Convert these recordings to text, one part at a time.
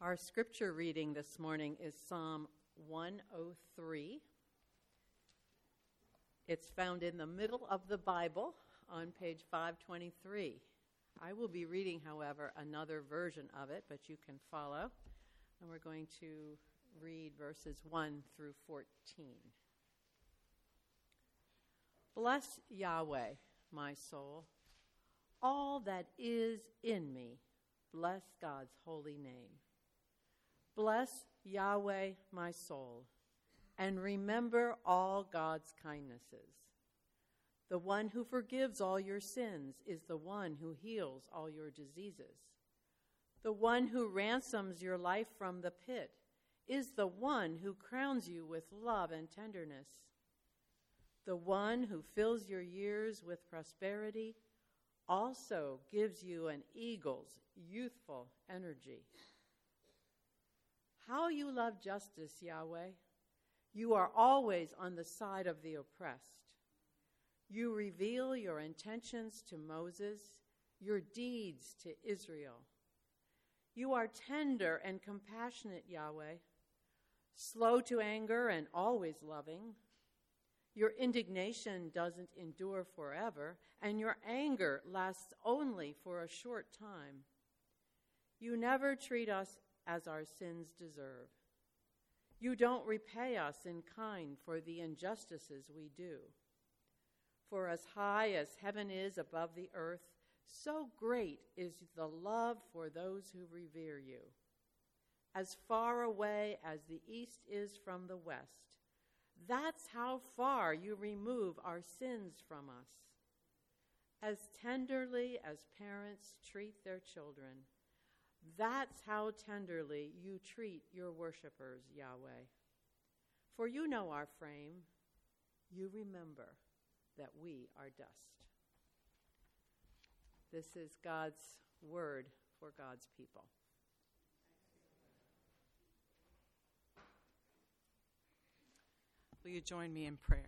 Our scripture reading this morning is Psalm 103. It's found in the middle of the Bible on page 523. I will be reading, however, another version of it, but you can follow. And we're going to read verses 1 through 14. Bless Yahweh, my soul. All that is in me, bless God's holy name. Bless Yahweh, my soul, and remember all God's kindnesses. The one who forgives all your sins is the one who heals all your diseases. The one who ransoms your life from the pit is the one who crowns you with love and tenderness. The one who fills your years with prosperity also gives you an eagle's youthful energy. How you love justice, Yahweh. You are always on the side of the oppressed. You reveal your intentions to Moses, your deeds to Israel. You are tender and compassionate, Yahweh, slow to anger and always loving. Your indignation doesn't endure forever, and your anger lasts only for a short time. You never treat us as our sins deserve. You don't repay us in kind for the injustices we do. For as high as heaven is above the earth, so great is the love for those who revere you. As far away as the east is from the west, that's how far you remove our sins from us. As tenderly as parents treat their children, that's how tenderly you treat your worshipers, Yahweh. For you know our frame. You remember that we are dust. This is God's word for God's people. Will you join me in prayer?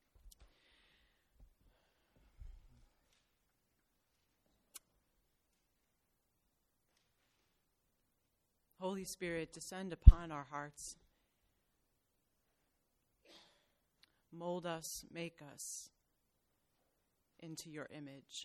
Holy Spirit, descend upon our hearts. Mold us, make us into your image.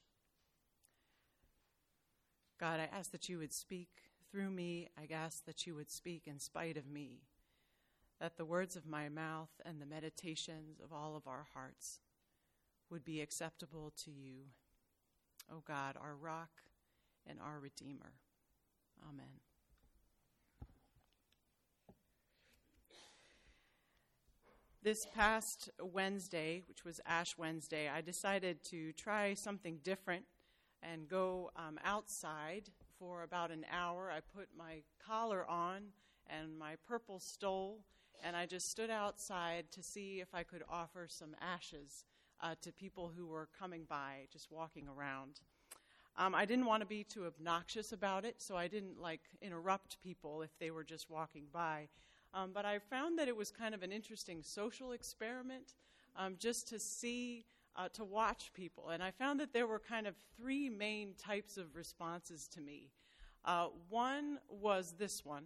God, I ask that you would speak through me. I ask that you would speak in spite of me, that the words of my mouth and the meditations of all of our hearts would be acceptable to you, O God, our rock and our Redeemer. Amen. This past Wednesday, which was Ash Wednesday, I decided to try something different and go outside for about an hour. I put my collar on and my purple stole, and I just stood outside to see if I could offer some ashes to people who were coming by, just walking around. I didn't want to be too obnoxious about it, so I didn't interrupt people if they were just walking by. But I found that it was kind of an interesting social experiment just to see, to watch people. And I found that there were kind of three main types of responses to me. One was this one.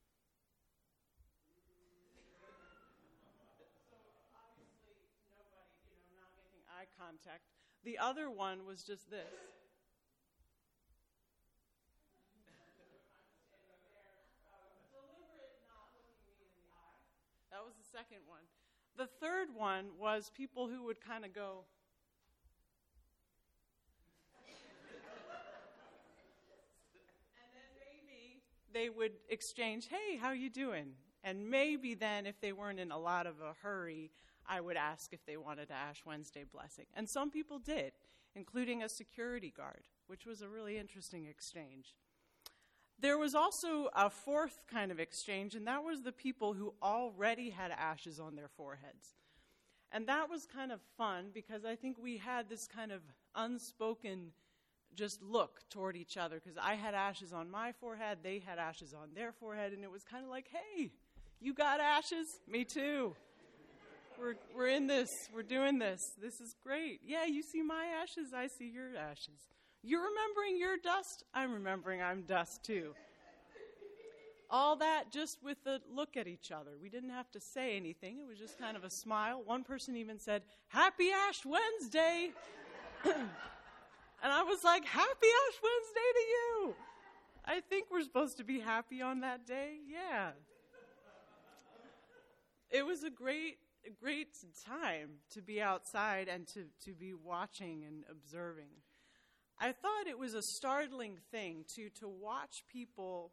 So obviously nobody, not making eye contact. The other one was just this. That was the second one. The third one was people who would kind of go. And then maybe they would exchange, hey, how you doing? And maybe then, if they weren't in a lot of a hurry, I would ask if they wanted a Ash Wednesday blessing. And some people did, including a security guard, which was a really interesting exchange. There was also a fourth kind of exchange, and that was the people who already had ashes on their foreheads. And that was kind of fun because I think we had this kind of unspoken just look toward each other because I had ashes on my forehead, they had ashes on their forehead, and it was kind of like, hey, you got ashes? Me too. We're in this. We're doing this. This is great. Yeah, you see my ashes, I see your ashes. You're remembering your dust? I'm remembering I'm dust too. All that just with a look at each other. We didn't have to say anything. It was just kind of a smile. One person even said, "Happy Ash Wednesday." And I was like, "Happy Ash Wednesday to you." I think we're supposed to be happy on that day. Yeah. It was a great time to be outside and to be watching and observing. I thought it was a startling thing to watch people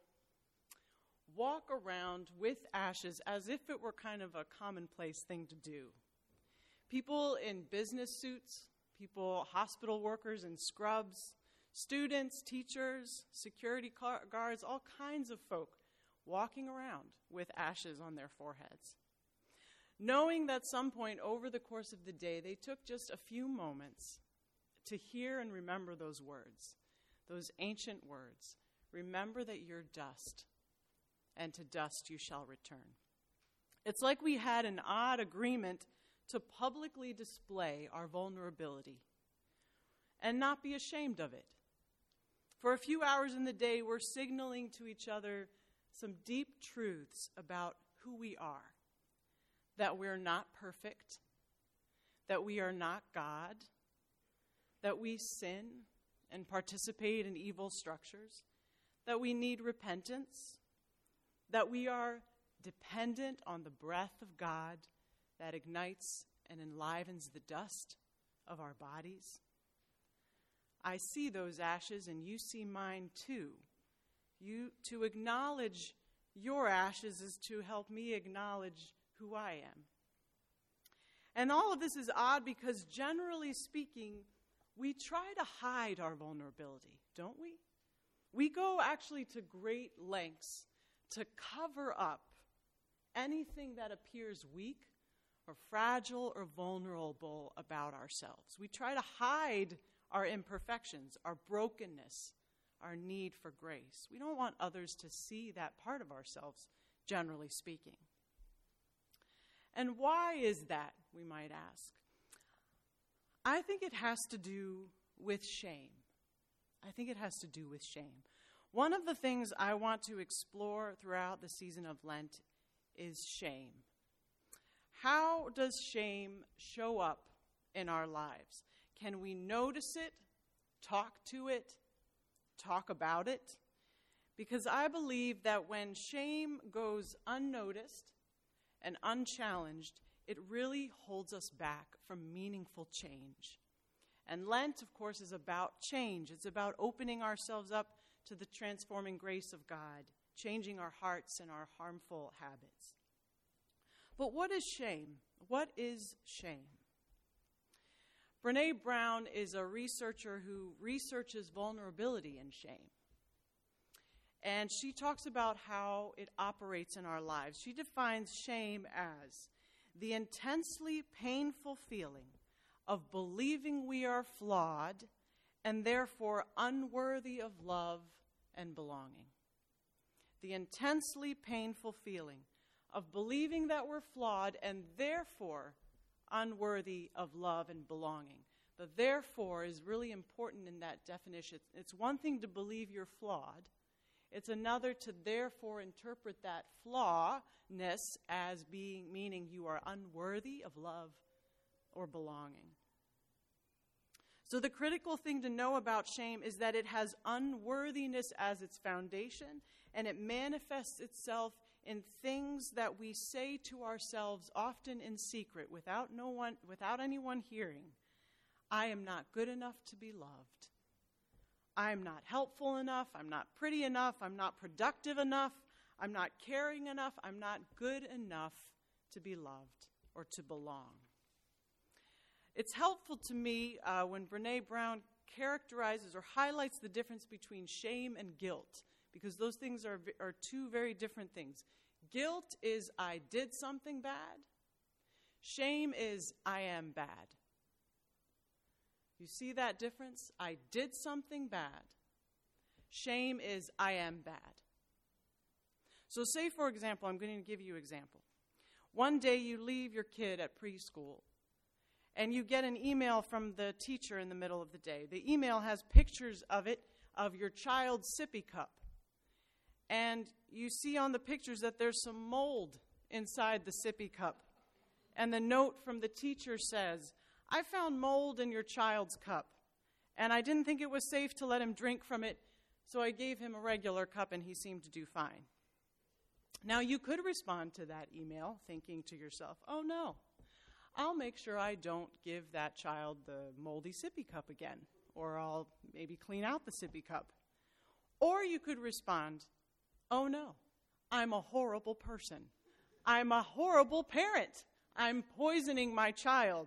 walk around with ashes as if it were kind of a commonplace thing to do. People in business suits, people, hospital workers in scrubs, students, teachers, security guards, all kinds of folk walking around with ashes on their foreheads. Knowing that at some point over the course of the day, they took just a few moments to hear and remember those words, those ancient words. Remember that you're dust, and to dust you shall return. It's like we had an odd agreement to publicly display our vulnerability and not be ashamed of it. For a few hours in the day, we're signaling to each other some deep truths about who we are. That we're not perfect, that we are not God, that we sin and participate in evil structures, that we need repentance, that we are dependent on the breath of God that ignites and enlivens the dust of our bodies. I see those ashes and you see mine too. To acknowledge your ashes is to help me acknowledge who I am. And all of this is odd because generally speaking, we try to hide our vulnerability, don't we? We go actually to great lengths to cover up anything that appears weak or fragile or vulnerable about ourselves. We try to hide our imperfections, our brokenness, our need for grace. We don't want others to see that part of ourselves, generally speaking. And why is that, we might ask? I think it has to do with shame. One of the things I want to explore throughout the season of Lent is shame. How does shame show up in our lives? Can we notice it, talk to it, talk about it? Because I believe that when shame goes unnoticed and unchallenged, it really holds us back from meaningful change. And Lent, of course, is about change. It's about opening ourselves up to the transforming grace of God, changing our hearts and our harmful habits. But what is shame? What is shame? Brené Brown is a researcher who researches vulnerability and shame. And she talks about how it operates in our lives. She defines shame as the intensely painful feeling of believing we are flawed and therefore unworthy of love and belonging. The intensely painful feeling of believing that we're flawed and therefore unworthy of love and belonging. The therefore is really important in that definition. It's one thing to believe you're flawed. It's another to therefore interpret that flawness as meaning you are unworthy of love or belonging. So the critical thing to know about shame is that it has unworthiness as its foundation, and it manifests itself in things that we say to ourselves, often in secret, without anyone hearing. I am not good enough to be loved. I'm not helpful enough. I'm not pretty enough. I'm not productive enough. I'm not caring enough. I'm not good enough to be loved or to belong. It's helpful to me when Brené Brown characterizes or highlights the difference between shame and guilt, because those things are two very different things. Guilt is I did something bad. Shame is I am bad. You see that difference? I did something bad. Shame is I am bad. So say, for example, I'm going to give you an example. One day you leave your kid at preschool and you get an email from the teacher in the middle of the day. The email has pictures of your child's sippy cup. and you see on the pictures that there's some mold inside the sippy cup. And the note from the teacher says, "I found mold in your child's cup, and I didn't think it was safe to let him drink from it, so I gave him a regular cup and he seemed to do fine." Now, you could respond to that email thinking to yourself, "Oh no, I'll make sure I don't give that child the moldy sippy cup again, or I'll maybe clean out the sippy cup." Or you could respond, "Oh no, I'm a horrible person. I'm a horrible parent. I'm poisoning my child."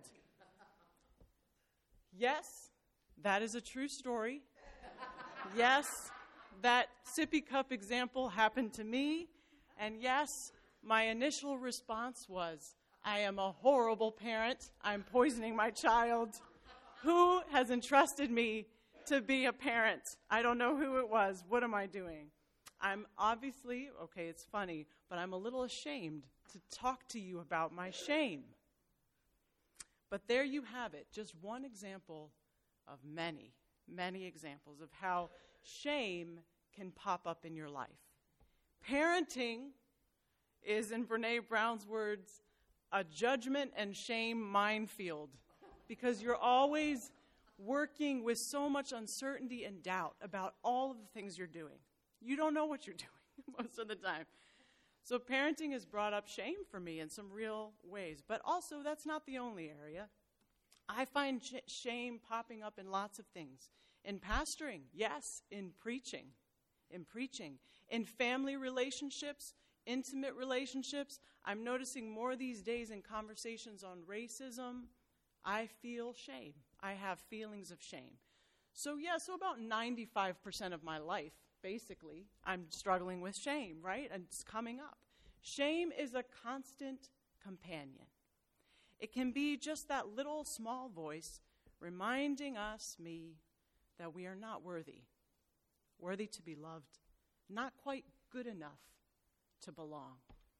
Yes, that is a true story. Yes, that sippy cup example happened to me. And yes, my initial response was, "I am a horrible parent. I'm poisoning my child. Who has entrusted me to be a parent? I don't know who it was. What am I doing?" I'm obviously, okay, it's funny, but I'm a little ashamed to talk to you about my shame. But there you have it, just one example of many, many examples of how shame can pop up in your life. Parenting is, in Brene Brown's words, a judgment and shame minefield, because you're always working with so much uncertainty and doubt about all of the things you're doing. You don't know what you're doing most of the time. So parenting has brought up shame for me in some real ways. But also, that's not the only area. I find shame popping up in lots of things. In pastoring, yes. In preaching, in family relationships, intimate relationships. I'm noticing more these days in conversations on racism. I feel shame. I have feelings of shame. So about 95% of my life, basically, I'm struggling with shame, right? And it's coming up. Shame is a constant companion. It can be just that little small voice reminding me, that we are not worthy to be loved, not quite good enough to belong.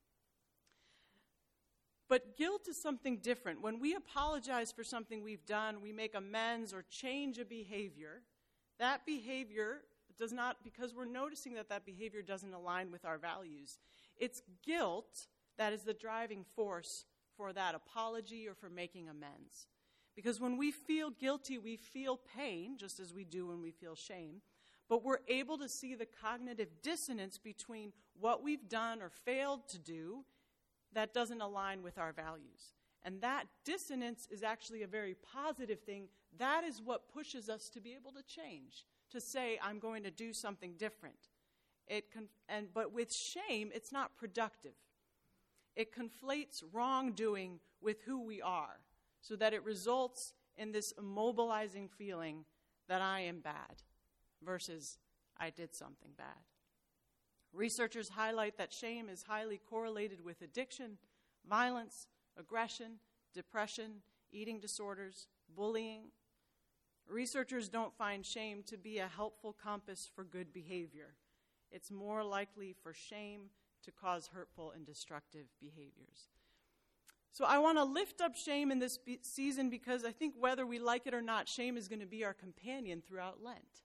But guilt is something different. When we apologize for something we've done, we make amends or change a behavior, that behavior does not, because we're noticing that behavior doesn't align with our values. It's guilt that is the driving force for that apology or for making amends. Because when we feel guilty, we feel pain, just as we do when we feel shame, but we're able to see the cognitive dissonance between what we've done or failed to do that doesn't align with our values. And that dissonance is actually a very positive thing. That is what pushes us to be able to change, to say, I'm going to do something different. But with shame, it's not productive. It conflates wrongdoing with who we are, so that it results in this immobilizing feeling that I am bad versus I did something bad. Researchers highlight that shame is highly correlated with addiction, violence, aggression, depression, eating disorders, bullying. Researchers don't find shame to be a helpful compass for good behavior. It's more likely for shame to cause hurtful and destructive behaviors. So I want to lift up shame in this season because I think whether we like it or not, shame is going to be our companion throughout Lent.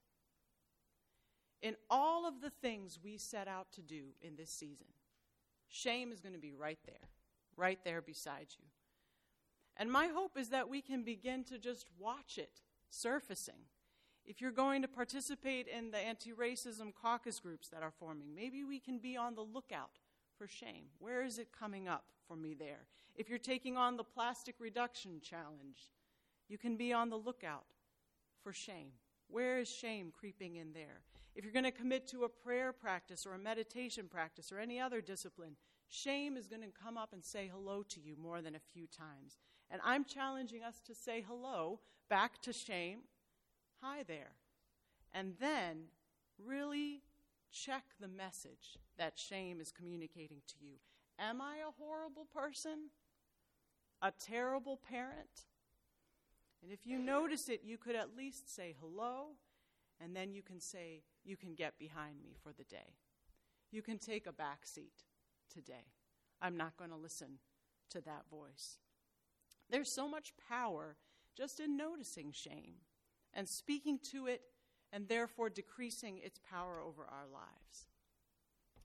In all of the things we set out to do in this season, shame is going to be right there beside you. And my hope is that we can begin to just watch it surfacing. If you're going to participate in the anti-racism caucus groups that are forming, maybe we can be on the lookout for shame. Where is it coming up for me there? If you're taking on the plastic reduction challenge, you can be on the lookout for shame. Where is shame creeping in there? If you're going to commit to a prayer practice or a meditation practice or any other discipline, shame is going to come up and say hello to you more than a few times. And I'm challenging us to say hello back to shame. Hi there. And then really check the message that shame is communicating to you. Am I a horrible person? A terrible parent? And if you notice it, you could at least say hello, and then you can say, you can get behind me for the day. You can take a back seat today. I'm not going to listen to that voice. There's so much power just in noticing shame and speaking to it, and therefore decreasing its power over our lives.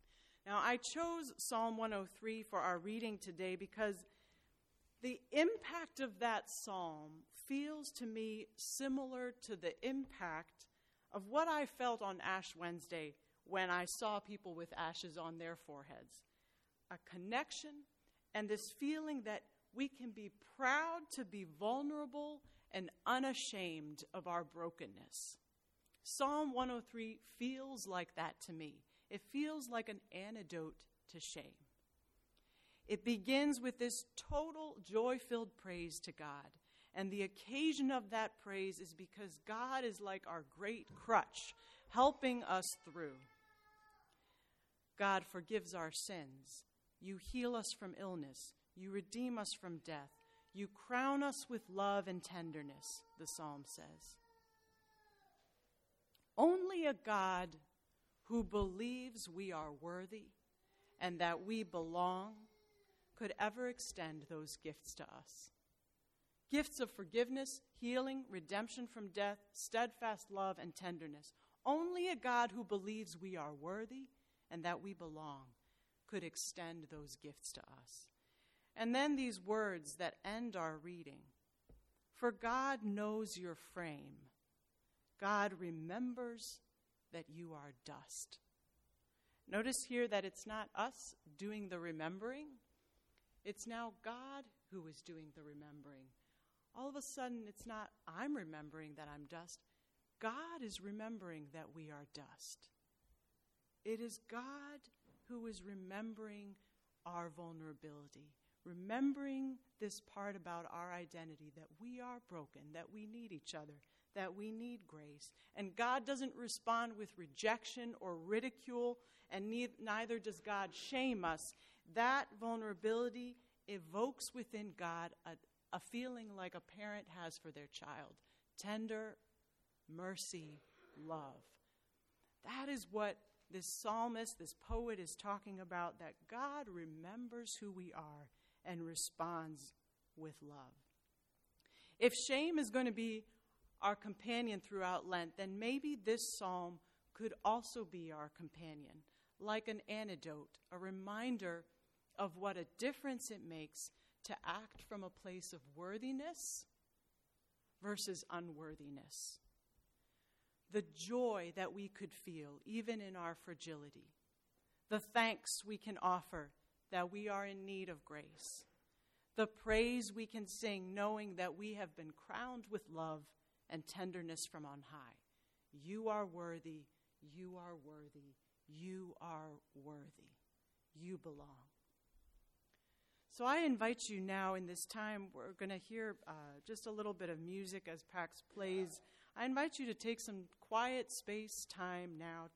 Now, I chose Psalm 103 for our reading today because the impact of that psalm feels to me similar to the impact of what I felt on Ash Wednesday when I saw people with ashes on their foreheads. A connection and this feeling that we can be proud to be vulnerable and unashamed of our brokenness. Psalm 103 feels like that to me. It feels like an antidote to shame. It begins with this total joy-filled praise to God. And the occasion of that praise is because God is like our great crutch, helping us through. God forgives our sins. You heal us from illness. You redeem us from death. You crown us with love and tenderness, the psalm says. Only a God who believes we are worthy and that we belong could ever extend those gifts to us. Gifts of forgiveness, healing, redemption from death, steadfast love, and tenderness. Only a God who believes we are worthy and that we belong could extend those gifts to us. And then these words that end our reading. For God knows your frame. God remembers that you are dust. Notice here that it's not us doing the remembering. It's now God who is doing the remembering. All of a sudden, it's not I'm remembering that I'm dust. God is remembering that we are dust. It is God who is remembering our vulnerability, remembering this part about our identity, that we are broken, that we need each other, that we need grace. And God doesn't respond with rejection or ridicule, and neither does God shame us. That vulnerability evokes within God a feeling like a parent has for their child. Tender, mercy, love. That is what this psalmist, this poet is talking about, that God remembers who we are and responds with love. If shame is going to be our companion throughout Lent, then maybe this psalm could also be our companion, like an antidote, a reminder of what a difference it makes to act from a place of worthiness versus unworthiness. The joy that we could feel even in our fragility. The thanks we can offer that we are in need of grace. The praise we can sing knowing that we have been crowned with love and tenderness from on high. You are worthy, you are worthy, you are worthy. You belong. So I invite you now in this time, we're going to hear just a little bit of music as Pax plays. I invite you to take some quiet space time now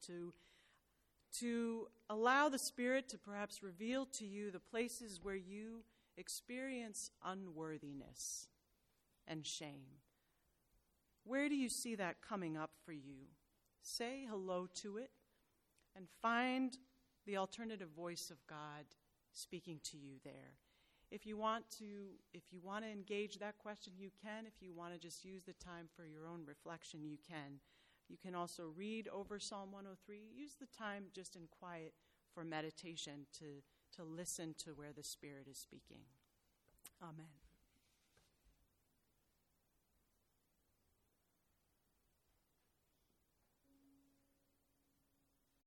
to allow the Spirit to perhaps reveal to you the places where you experience unworthiness and shame. Where do you see that coming up for you? Say hello to it and find the alternative voice of God speaking to you there. If you want to engage that question, you can. If you want to just use the time for your own reflection, you can. You can also read over Psalm 103. Use the time just in quiet for meditation to listen to where the Spirit is speaking. Amen.